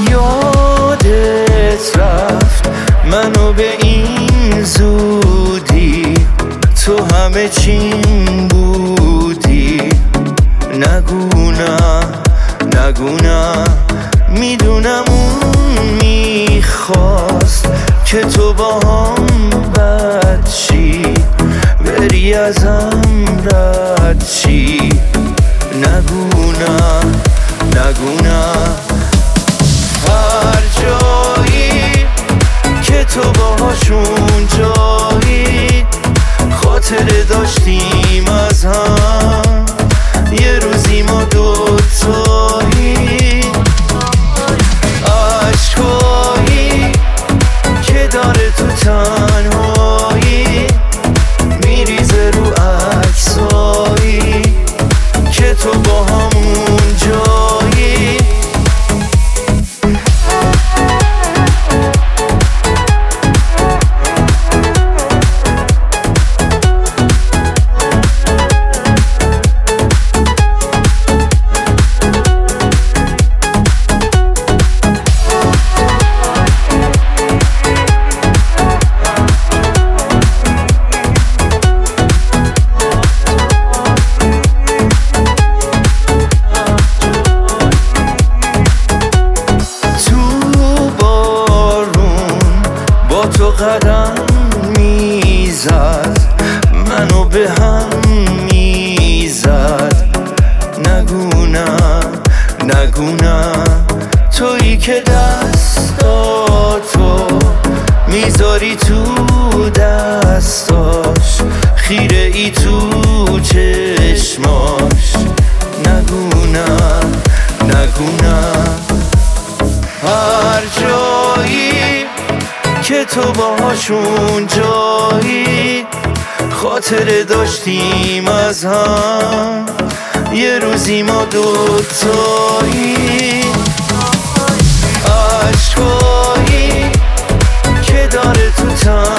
یادت رفت منو به این زودی، تو همه چیم بودی. نگو نه میدونم اون میخواست که تو با هم بد شی، بری ازم رد شی. نگو نه هر جایی که تو باهاشون جایی، خاطره داشتیم از هم، یه روزی ما دوتایی. عشقایی که داره تو تنهایی، میریزه رو عکسایی که تو با همون جایی. تو قدم میزد منو به هم میزد. نگو نه تویی که دستاتو میذاری تو دستاش، خیره ای تو چشماش. نگو نه هر جایی که تو باهاشون جایی، خاطره داشتیم از هم، یه روزی ما دوتایی. عشقایی که داره تو